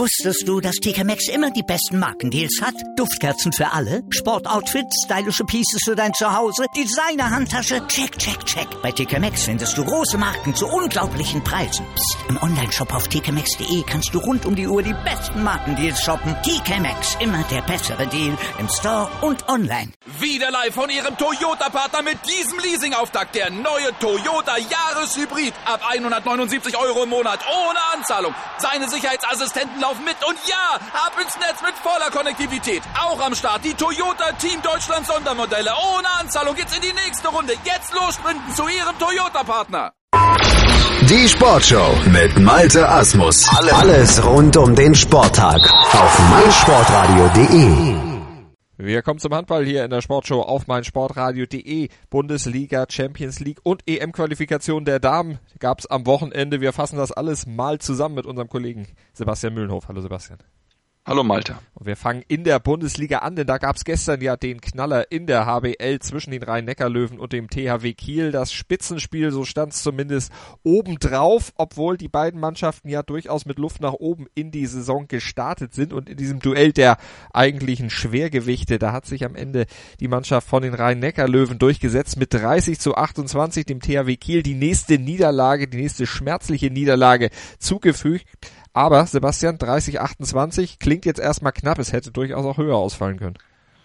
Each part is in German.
Wusstest du, dass TK Maxx immer die besten Markendeals hat? Duftkerzen für alle, Sportoutfits, stylische Pieces für dein Zuhause, Designer-Handtasche, check, check, check. Bei TK Maxx findest du große Marken zu unglaublichen Preisen. Psst. Im Onlineshop auf tkmaxx.de kannst du rund um die Uhr die besten Markendeals shoppen. TK Maxx, immer der bessere Deal im Store und online. Wieder live von Ihrem Toyota-Partner mit diesem Leasing-Auftakt. Der neue Toyota Jahreshybrid. Ab 179 € im Monat. Ohne Anzahlung. Seine Sicherheitsassistenten laufen mit. Und ja, ab ins Netz mit voller Konnektivität. Auch am Start die Toyota Team Deutschland Sondermodelle. Ohne Anzahlung geht's in die nächste Runde. Jetzt los sprinten zu Ihrem Toyota-Partner. Die Sportshow mit Malte Asmus. Alles rund um den Sporttag auf meinsportradio.de. Wir kommen zum Handball hier in der Sportshow auf meinsportradio.de. Bundesliga, Champions League und EM-Qualifikation der Damen gab's am Wochenende. Wir fassen das alles mal zusammen mit unserem Kollegen Sebastian Mühlenhof. Hallo Sebastian. Hallo Malte. Und wir fangen in der Bundesliga an, denn da gab's gestern ja den Knaller in der HBL zwischen den Rhein-Neckar-Löwen und dem THW Kiel. Das Spitzenspiel, so stand's zumindest obendrauf, obwohl die beiden Mannschaften ja durchaus mit Luft nach oben in die Saison gestartet sind. Und in diesem Duell der eigentlichen Schwergewichte, da hat sich am Ende die Mannschaft von den Rhein-Neckar-Löwen durchgesetzt mit 30-28 dem THW Kiel die nächste Niederlage, die nächste schmerzliche Niederlage zugefügt. Aber Sebastian, 30-28 klingt jetzt erstmal knapp, es hätte durchaus auch höher ausfallen können.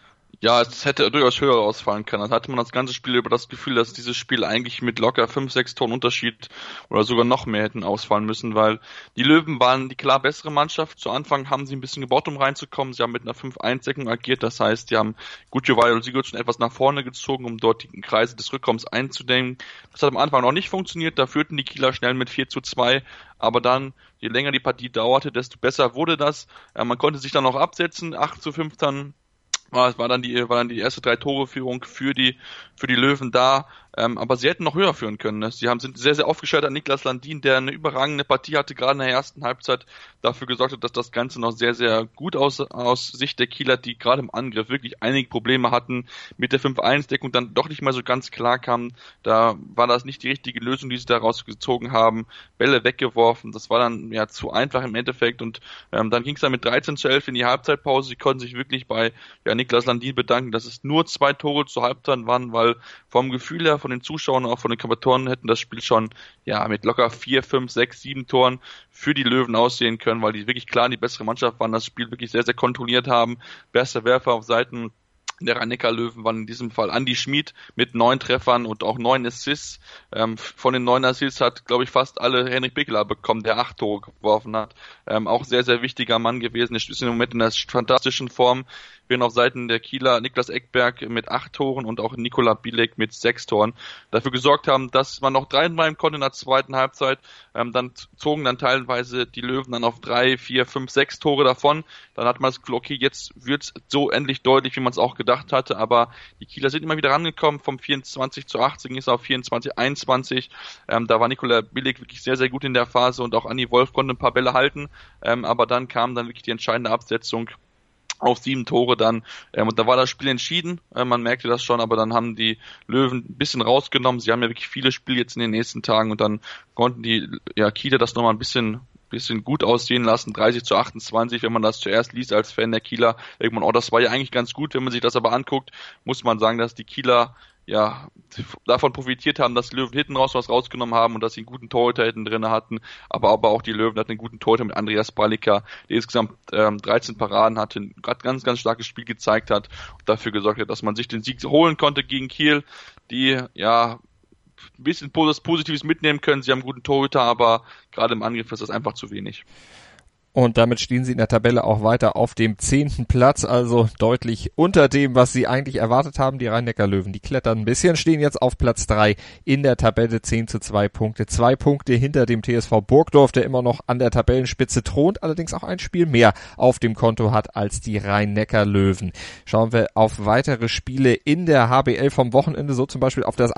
Ja, es hätte durchaus höher ausfallen können. Dann hatte man das ganze Spiel über das Gefühl, dass dieses Spiel eigentlich mit locker 5-6 Toren Unterschied oder sogar noch mehr hätten ausfallen müssen, weil die Löwen waren die klar bessere Mannschaft. Zu Anfang haben sie ein bisschen gebaut, um reinzukommen. Sie haben mit einer 5-1-Deckung agiert, das heißt, die haben Gutjewal und Sigurdsson etwas nach vorne gezogen, um dort die Kreise des Rückkommens einzudämmen. Das hat am Anfang noch nicht funktioniert, da führten die Kieler schnell mit 4-2, aber dann, je länger die Partie dauerte, desto besser wurde das. Man konnte sich dann noch absetzen, 8-5 dann. War dann die erste 3-Tore-Führung für die Löwen da, aber sie hätten noch höher führen können. Ne? Sind sehr, sehr aufgestellt an Niklas Landin, der eine überragende Partie hatte, gerade in der ersten Halbzeit dafür gesorgt hat, dass das Ganze noch sehr, sehr gut aus Sicht der Kieler, die gerade im Angriff wirklich einige Probleme hatten, mit der 5-1-Deckung dann doch nicht mehr so ganz klar kamen. Da war das nicht die richtige Lösung, die sie da rausgezogen haben. Bälle weggeworfen, das war dann ja zu einfach im Endeffekt und dann ging es dann mit 13-11 in die Halbzeitpause. Sie konnten sich wirklich bei Niklas Landin bedanken, dass es nur 2 Tore zur Halbzeit waren, weil vom Gefühl her, von den Zuschauern und auch von den Kommentatoren hätten das Spiel schon mit locker 4, 5, 6, 7 Toren für die Löwen aussehen können, weil die wirklich klar die bessere Mannschaft waren, das Spiel wirklich sehr, sehr kontrolliert haben. Bester Werfer auf Seiten der Rhein-Neckar-Löwen waren in diesem Fall Andi Schmid mit 9 Treffern und auch 9 Assists. Von den 9 Assists hat, glaube ich, fast alle Henrik Bickeler bekommen, der 8 Tore geworfen hat. Auch sehr, sehr wichtiger Mann gewesen. Er ist im Moment in einer fantastischen Form. Während auf Seiten der Kieler Niklas Eckberg mit 8 Toren und auch Nikola Bilek mit 6 Toren dafür gesorgt haben, dass man noch 3 bleiben konnte in der zweiten Halbzeit. Dann zogen dann teilweise die Löwen dann auf 3, 4, 5, 6 Tore davon. Dann hat man das Gefühl, okay, jetzt wird's so endlich deutlich, wie man es auch gedacht hatte. Aber die Kieler sind immer wieder rangekommen. Vom 24-18 ist auf 24-21. Da war Nikola Bilek wirklich sehr, sehr gut in der Phase und auch Anni Wolf konnte ein paar Bälle halten. Aber dann kam dann wirklich die entscheidende Absetzung auf 7 Tore dann, und da war das Spiel entschieden, man merkte das schon, aber dann haben die Löwen ein bisschen rausgenommen, sie haben ja wirklich viele Spiele jetzt in den nächsten Tagen und dann konnten die Kieler das nochmal ein bisschen gut aussehen lassen, 30-28, wenn man das zuerst liest als Fan der Kieler, irgendwann, das war ja eigentlich ganz gut, wenn man sich das aber anguckt, muss man sagen, dass die Kieler davon profitiert haben, dass die Löwen hinten raus was rausgenommen haben und dass sie einen guten Torhüter hinten drin hatten, aber auch die Löwen hatten einen guten Torhüter mit Andreas Bralika, der insgesamt 13 Paraden hatte, gerade ganz, ganz starkes Spiel gezeigt hat und dafür gesorgt hat, dass man sich den Sieg holen konnte gegen Kiel, die ein bisschen was Positives mitnehmen können. Sie haben einen guten Torhüter, aber gerade im Angriff ist das einfach zu wenig. Und damit stehen sie in der Tabelle auch weiter auf dem 10. Platz, also deutlich unter dem, was sie eigentlich erwartet haben. Die Rhein-Neckar-Löwen, die klettern ein bisschen, stehen jetzt auf Platz 3 in der Tabelle, 10-2 Punkte. 2 Punkte hinter dem TSV Burgdorf, der immer noch an der Tabellenspitze thront, allerdings auch ein Spiel mehr auf dem Konto hat als die Rhein-Neckar-Löwen. Schauen wir auf weitere Spiele in der HBL vom Wochenende, so zum Beispiel auf das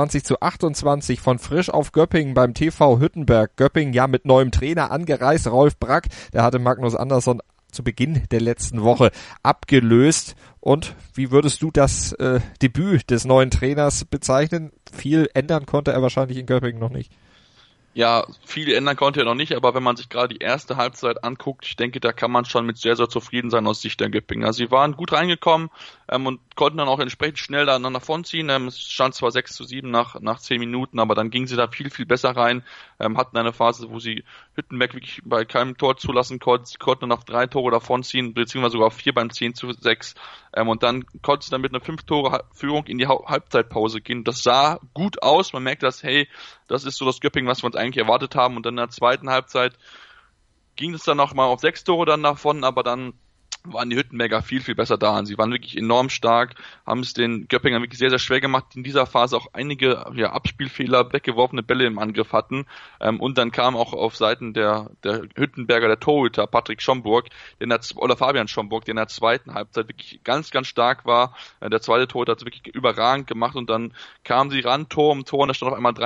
28-28 von Frisch auf Göppingen beim TV Hüttenberg. Göppingen mit neuem Trainer angereist, Rolf Brack. Der hatte Magnus Andersson zu Beginn der letzten Woche abgelöst. Und wie würdest du das Debüt des neuen Trainers bezeichnen? Viel ändern konnte er wahrscheinlich in Göppingen noch nicht. Ja, viel ändern konnte er noch nicht, aber wenn man sich gerade die erste Halbzeit anguckt, ich denke, da kann man schon mit sehr, sehr zufrieden sein aus Sicht der Göppinger. Sie waren gut reingekommen und konnten dann auch entsprechend schnell da davonziehen. Es stand zwar 6-7 nach 10 Minuten, aber dann gingen sie da viel, viel besser rein, hatten eine Phase, wo sie Hüttenberg wirklich bei keinem Tor zulassen konnten. Sie konnten dann auf 3 Tore davonziehen, beziehungsweise sogar auf 4 beim 10-6. Und dann konnten sie dann mit einer 5-Tore-Führung in die Halbzeitpause gehen. Das sah gut aus, man merkt das, hey, das ist so das Göppingen, was wir uns eigentlich erwartet haben. Und dann in der zweiten Halbzeit ging es dann noch mal auf 6 Tore dann davon, aber dann waren die Hüttenberger viel, viel besser da. Und sie waren wirklich enorm stark, haben es den Göppingern wirklich sehr, sehr schwer gemacht, die in dieser Phase auch einige Abspielfehler, weggeworfene Bälle im Angriff hatten. Und dann kam auch auf Seiten der Hüttenberger der Torhüter Patrick Schomburg, oder Fabian Schomburg, der in der zweiten Halbzeit wirklich ganz, ganz stark war. Der zweite Torhüter hat es wirklich überragend gemacht und dann kamen sie ran, Tor um Tor, und da stand auf einmal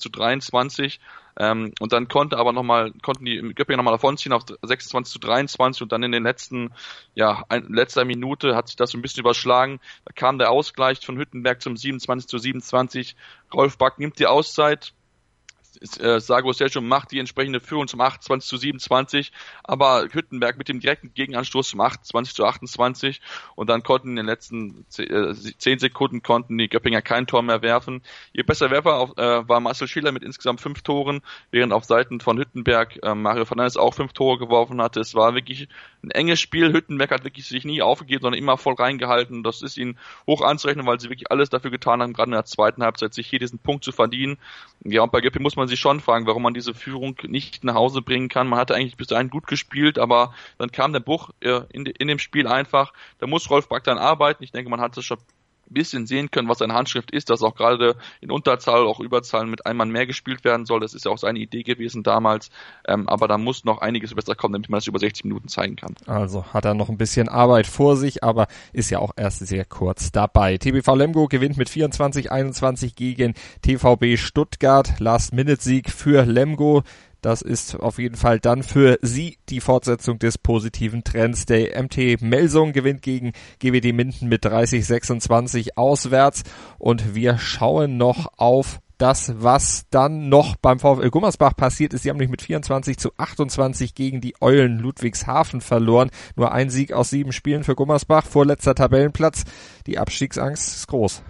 23-23. Und dann konnten die Göppinger nochmal davonziehen auf 26-23 und dann in den letzter Minute hat sich das so ein bisschen überschlagen. Da kam der Ausgleich von Hüttenberg zum 27-27. Rolf Back nimmt die Auszeit. Sago Sergio macht die entsprechende Führung zum 28-27, aber Hüttenberg mit dem direkten Gegenanstoß zum 28-28 und dann konnten in den letzten 10 Sekunden die Göppinger kein Tor mehr werfen. Ihr bester Werfer war Marcel Schiller mit insgesamt 5 Toren, während auf Seiten von Hüttenberg Mario Fernandes auch 5 Tore geworfen hatte. Es war wirklich ein enges Spiel. Hüttenberg hat wirklich sich nie aufgegeben, sondern immer voll reingehalten. Das ist ihnen hoch anzurechnen, weil sie wirklich alles dafür getan haben, gerade in der zweiten Halbzeit sich hier diesen Punkt zu verdienen. Ja, und bei Göppingen muss man sich schon fragen, warum man diese Führung nicht nach Hause bringen kann. Man hatte eigentlich bis dahin gut gespielt, aber dann kam der Bruch in dem Spiel einfach. Da muss Rolf Back dann arbeiten. Ich denke, man hat es schon ein bisschen sehen können, was seine Handschrift ist, dass auch gerade in Unterzahl, auch Überzahl mit einem Mann mehr gespielt werden soll. Das ist ja auch seine Idee gewesen damals. Aber da muss noch einiges besser kommen, damit man das über 60 Minuten zeigen kann. Also hat er noch ein bisschen Arbeit vor sich, aber ist ja auch erst sehr kurz dabei. TBV Lemgo gewinnt mit 24-21 gegen TVB Stuttgart. Last-Minute-Sieg für Lemgo. Das ist auf jeden Fall dann für sie die Fortsetzung des positiven Trends. Der MT Melsung gewinnt gegen GWD Minden mit 30-26 auswärts. Und wir schauen noch auf das, was dann noch beim VfL Gummersbach passiert ist. Sie haben nämlich mit 24-28 gegen die Eulen Ludwigshafen verloren. Nur ein Sieg aus 7 Spielen für Gummersbach, vorletzter Tabellenplatz. Die Abstiegsangst ist groß.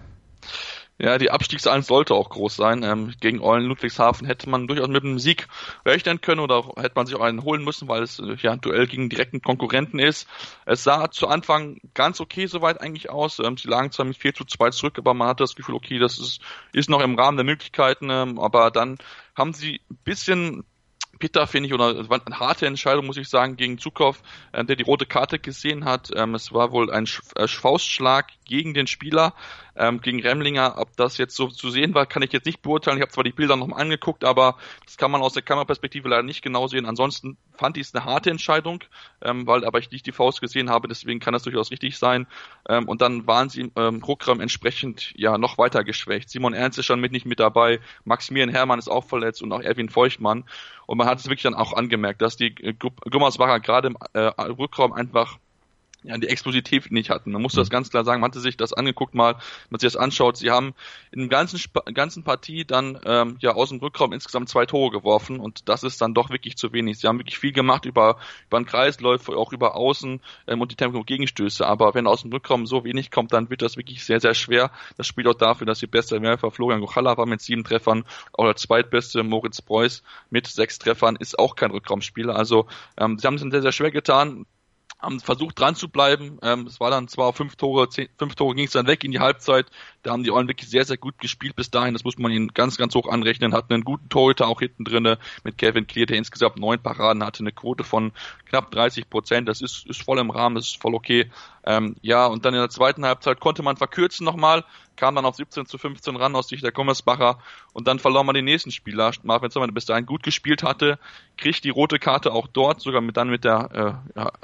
Ja, die Abstiegsangst sollte auch groß sein. Gegen Eulen Ludwigshafen hätte man durchaus mit einem Sieg rechnen können oder hätte man sich auch einen holen müssen, weil es ein Duell gegen direkten Konkurrenten ist. Es sah zu Anfang ganz okay soweit eigentlich aus. Sie lagen zwar mit 4-2 zurück, aber man hatte das Gefühl, okay, das ist noch im Rahmen der Möglichkeiten. Aber dann haben sie ein bisschen bitter, finde ich, oder es war eine harte Entscheidung, muss ich sagen, gegen Zukow, der die rote Karte gesehen hat. Es war wohl ein Faustschlag gegen den Spieler, gegen Remlinger. Ob das jetzt so zu sehen war, kann ich jetzt nicht beurteilen. Ich habe zwar die Bilder nochmal angeguckt, aber das kann man aus der Kameraperspektive leider nicht genau sehen. Ansonsten fand ich es eine harte Entscheidung, weil aber ich nicht die Faust gesehen habe, deswegen kann das durchaus richtig sein. Und dann waren sie im Rückraum entsprechend noch weiter geschwächt. Simon Ernst ist schon nicht mit dabei, Maximilian Herrmann ist auch verletzt und auch Erwin Feuchtmann. Und man hat es wirklich dann auch angemerkt, dass die Gummersbacher gerade im Rückraum einfach die Explosivität nicht hatten. Man muss das ganz klar sagen, man hatte sich das angeguckt mal, wenn man sich das anschaut, sie haben in der ganzen Partie dann aus dem Rückraum insgesamt 2 Tore geworfen und das ist dann doch wirklich zu wenig. Sie haben wirklich viel gemacht über einen Kreisläufer, auch über Außen und die Tempo-Gegenstöße, aber wenn aus dem Rückraum so wenig kommt, dann wird das wirklich sehr, sehr schwer. Das spielt auch dafür, dass die beste Werfer Florian Gochalla war mit 7 Treffern, auch der zweitbeste Moritz Preuß mit 6 Treffern, ist auch kein Rückraumspieler. Also sie haben es dann sehr, sehr schwer getan, haben versucht dran zu bleiben. Es war dann zwar 5 Tore ging es dann weg in die Halbzeit. Da haben die Eulen wirklich sehr, sehr gut gespielt bis dahin. Das muss man ihnen ganz, ganz hoch anrechnen. Hatten einen guten Torhüter auch hinten drinne mit Kevin Clear, der insgesamt 9 Paraden hatte, eine Quote von knapp 30%. Das ist voll im Rahmen, das ist voll okay. Und dann in der zweiten Halbzeit konnte man verkürzen nochmal, kam dann auf 17-15 ran aus Sicht der Gummersbacher und dann verlor man den nächsten Spieler. Marvin Sommer, der bis dahin gut gespielt hatte, kriegt die rote Karte auch dort, sogar mit der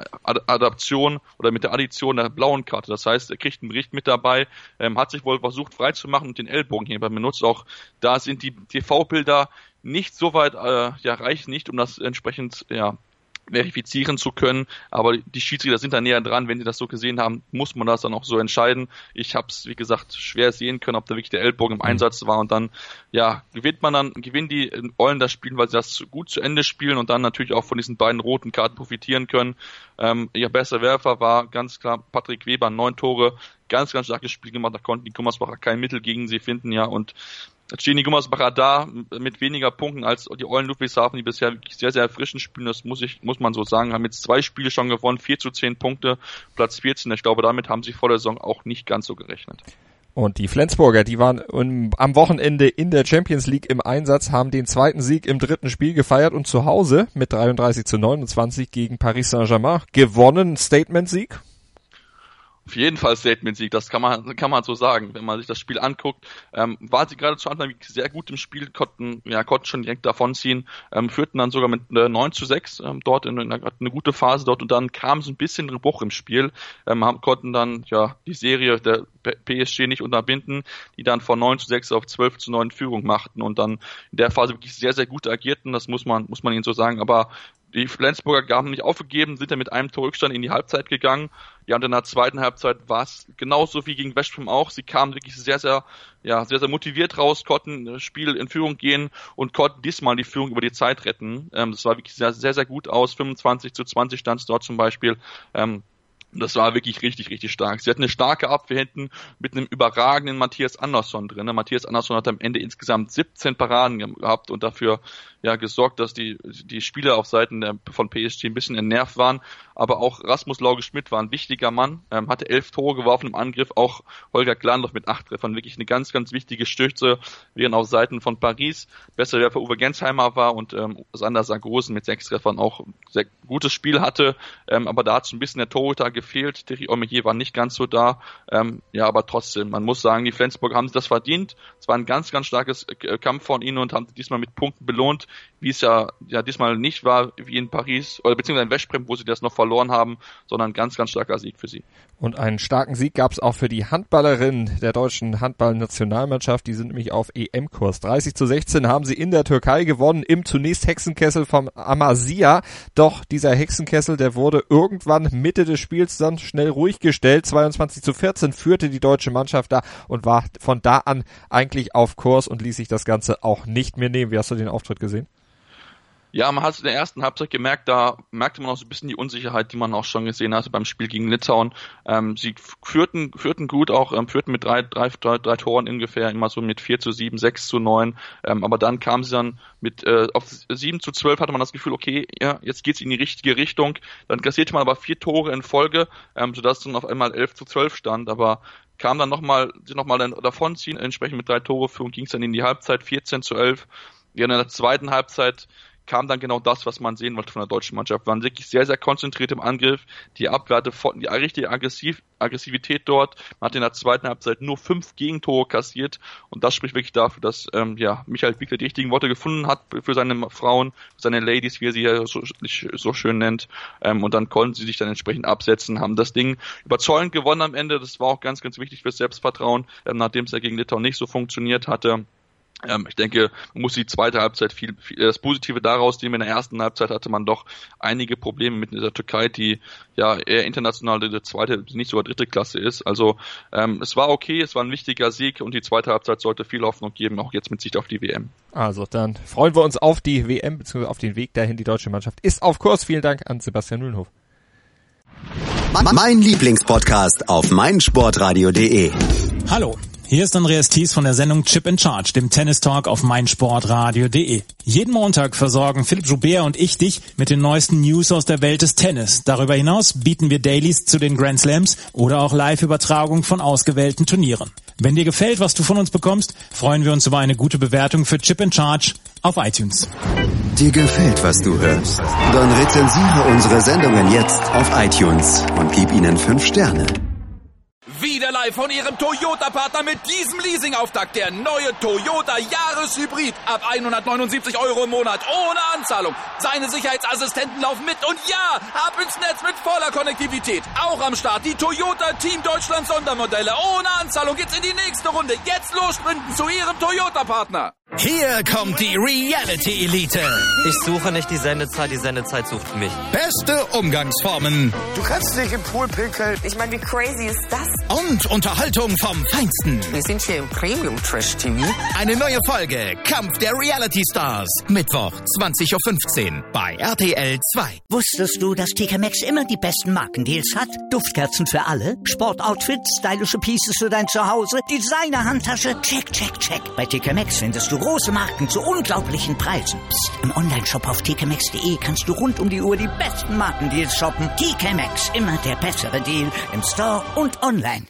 Adaption oder mit der Addition der blauen Karte. Das heißt, er kriegt einen Bericht mit dabei, hat sich wohl versucht freizumachen und den Ellbogenheber benutzt. Auch da sind die TV-Bilder nicht so weit, reichen nicht, um das entsprechend verifizieren zu können, aber die Schiedsrichter sind da näher dran. Wenn sie das so gesehen haben, muss man das dann auch so entscheiden. Ich habe es, wie gesagt, schwer sehen können, ob da wirklich der Ellbogen im Einsatz war, und dann gewinnen die Eulen das Spiel, weil sie das gut zu Ende spielen und dann natürlich auch von diesen beiden roten Karten profitieren können. Ihr bester Werfer war ganz klar Patrick Weber, 9 Tore, ganz, ganz starkes Spiel gemacht, da konnten die Gummersbacher kein Mittel gegen sie finden, ja, und jetzt stehen die Gummersbacher da mit weniger Punkten als die Eulen Ludwigshafen, die bisher wirklich sehr, sehr erfrischend spielen, das muss man so sagen, haben jetzt 2 Spiele schon gewonnen, 4-10 Punkte, Platz 14, ich glaube, damit haben sie vor der Saison auch nicht ganz so gerechnet. Und die Flensburger, die waren am Wochenende in der Champions League im Einsatz, haben den 2. Sieg im 3. Spiel gefeiert und zu Hause mit 33-29 gegen Paris Saint-Germain gewonnen. Statement-Sieg? Auf jeden Fall Statement-Sieg, das kann man so sagen. Wenn man sich das Spiel anguckt, war sie gerade zu Anfang sehr gut im Spiel, konnten schon direkt davonziehen, führten dann sogar mit 9-6 dort eine gute Phase dort, und dann kam so ein bisschen ein Bruch im Spiel, konnten dann die Serie der PSG nicht unterbinden, die dann von 9-6 auf 12-9 Führung machten und dann in der Phase wirklich sehr, sehr gut agierten, das muss man ihnen so sagen, aber die Flensburger haben nicht aufgegeben, sind dann mit einem Torrückstand in die Halbzeit gegangen. Ja, und in der zweiten Halbzeit war es genauso wie gegen West Brom auch. Sie kamen wirklich sehr, sehr motiviert raus, konnten das Spiel in Führung gehen und konnten diesmal die Führung über die Zeit retten. Das war wirklich sehr, sehr, sehr gut aus. 25-20 stand es dort zum Beispiel. Das war wirklich richtig, richtig stark. Sie hatten eine starke Abwehr hinten mit einem überragenden Matthias Andersson drin. Matthias Andersson hat am Ende insgesamt 17 Paraden gehabt und dafür gesorgt, dass die Spieler auf Seiten von PSG ein bisschen entnervt waren. Aber auch Rasmus Lauge-Schmidt war ein wichtiger Mann, hatte 11 Tore geworfen im Angriff. Auch Holger Glandorf mit 8 Treffern, wirklich eine ganz, ganz wichtige Stütze, während auf Seiten von Paris besser Werfer Uwe Gensheimer war und Sander Sargosen mit 6 Treffern auch ein sehr gutes Spiel hatte. Aber da hat so ein bisschen der Torhüter gefehlt. Thierry Omeyer war nicht ganz so da. Aber trotzdem, man muss sagen, die Flensburger haben sich das verdient. Es war ein ganz, ganz starkes Kampf von ihnen und haben diesmal mit Punkten belohnt, wie es ja diesmal nicht war wie in Paris oder beziehungsweise in West Brom, wo sie das noch verloren haben, sondern ein ganz, ganz starker Sieg für sie. Und einen starken Sieg gab es auch für die Handballerinnen der deutschen Handballnationalmannschaft. Die sind nämlich auf EM-Kurs. 30-16 haben sie in der Türkei gewonnen, im zunächst Hexenkessel vom Amasya. Doch dieser Hexenkessel, der wurde irgendwann Mitte des Spiels dann schnell ruhig gestellt. 22-14 führte die deutsche Mannschaft da und war von da an eigentlich auf Kurs und ließ sich das Ganze auch nicht mehr nehmen. Wie hast du den Auftritt gesehen? Ja, man hat es in der ersten Halbzeit gemerkt, da merkte man auch so ein bisschen die Unsicherheit, die man auch schon gesehen hatte beim Spiel gegen Litauen. Sie führten gut, auch führten mit drei Toren ungefähr, immer so mit 4-7, 6-9, aber dann kam sie dann mit auf 7-12, hatte man das Gefühl, okay, ja, jetzt geht's in die richtige Richtung. Dann kassierte man aber 4 Tore in Folge, sodass dann auf einmal 11-12 stand, aber kam dann nochmal davonziehen, entsprechend mit 3 Tore Führung ging es dann in die Halbzeit, 14-11. Ja, in der zweiten Halbzeit kam dann genau das, was man sehen wollte von der deutschen Mannschaft. Wir waren wirklich sehr, sehr konzentriert im Angriff. Die Abwehr hatte die richtige Aggressivität dort. Man hat in der zweiten Halbzeit nur 5 Gegentore kassiert. Und das spricht wirklich dafür, dass Michael Bickler die richtigen Worte gefunden hat für seine Frauen, für seine Ladies, wie er sie ja so schön nennt. Und dann konnten sie sich dann entsprechend absetzen, haben das Ding überzeugend gewonnen am Ende. Das war auch ganz, ganz wichtig fürs Selbstvertrauen, nachdem es ja gegen Litauen nicht so funktioniert hatte. Ich denke, man muss die zweite Halbzeit viel das Positive daraus nehmen. In der ersten Halbzeit hatte man doch einige Probleme mit dieser Türkei, die eher international die zweite, nicht sogar dritte Klasse ist. Also es war okay, es war ein wichtiger Sieg und die zweite Halbzeit sollte viel Hoffnung geben, auch jetzt mit Sicht auf die WM. Also dann freuen wir uns auf die WM bzw. auf den Weg dahin. Die deutsche Mannschaft ist auf Kurs. Vielen Dank an Sebastian Mühlenhof. Mein Lieblingspodcast auf meinsportradio.de. Hallo. Hier ist Andreas Thies von der Sendung Chip in Charge, dem Tennis-Talk auf meinsportradio.de. Jeden Montag versorgen Philipp Joubert und ich dich mit den neuesten News aus der Welt des Tennis. Darüber hinaus bieten wir Dailies zu den Grand Slams oder auch Live-Übertragung von ausgewählten Turnieren. Wenn dir gefällt, was du von uns bekommst, freuen wir uns über eine gute Bewertung für Chip in Charge auf iTunes. Dir gefällt, was du hörst? Dann rezensiere unsere Sendungen jetzt auf iTunes und gib ihnen 5 Sterne. Wieder live live von Ihrem Toyota-Partner mit diesem Leasing-Auftakt. Der neue Toyota Jahreshybrid. Ab 179 Euro im Monat. Ohne Anzahlung. Seine Sicherheitsassistenten laufen mit. Und ja, ab ins Netz mit voller Konnektivität. Auch am Start die Toyota Team Deutschland Sondermodelle. Ohne Anzahlung geht's in die nächste Runde. Jetzt los sprinten zu Ihrem Toyota-Partner. Hier kommt die Reality-Elite. Ich suche nicht die Sendezeit sucht mich. Beste Umgangsformen. Du kannst nicht im Pool pinkeln. Ich meine, wie crazy ist das? Und Unterhaltung vom Feinsten. Wir sind hier im Premium-Trash-TV. Eine neue Folge Kampf der Reality-Stars. Mittwoch, 20.15 Uhr bei RTL 2. Wusstest du, dass TK Maxx immer die besten Markendeals hat? Duftkerzen für alle, Sportoutfits, stylische Pieces für dein Zuhause, Designer-Handtasche, check, check, check. Bei TK Maxx findest du große Marken zu unglaublichen Preisen. Psst. Im Onlineshop auf tkmaxx.de kannst du rund um die Uhr die besten Markendeals shoppen. TK Maxx, immer der bessere Deal im Store und online.